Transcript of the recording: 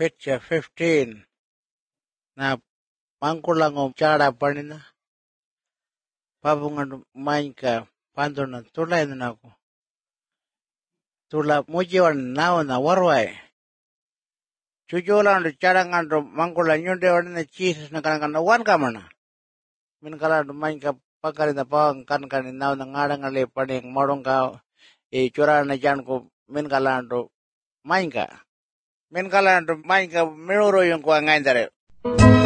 picture 15. Na mangkulango cara panina. Pabungan mainka pandona tulay na ako. Tula mujiwan nao na warway. Chujolan do charangan do mangkulan yun de na Jesus na kanang wan kamana. Min kala do mainka pagkari na pawang kan nao na ngarang ali paning marong ka chura na jan ko min kala do mainka. Min kala do mainka minuro yung kuwa ngayon dare.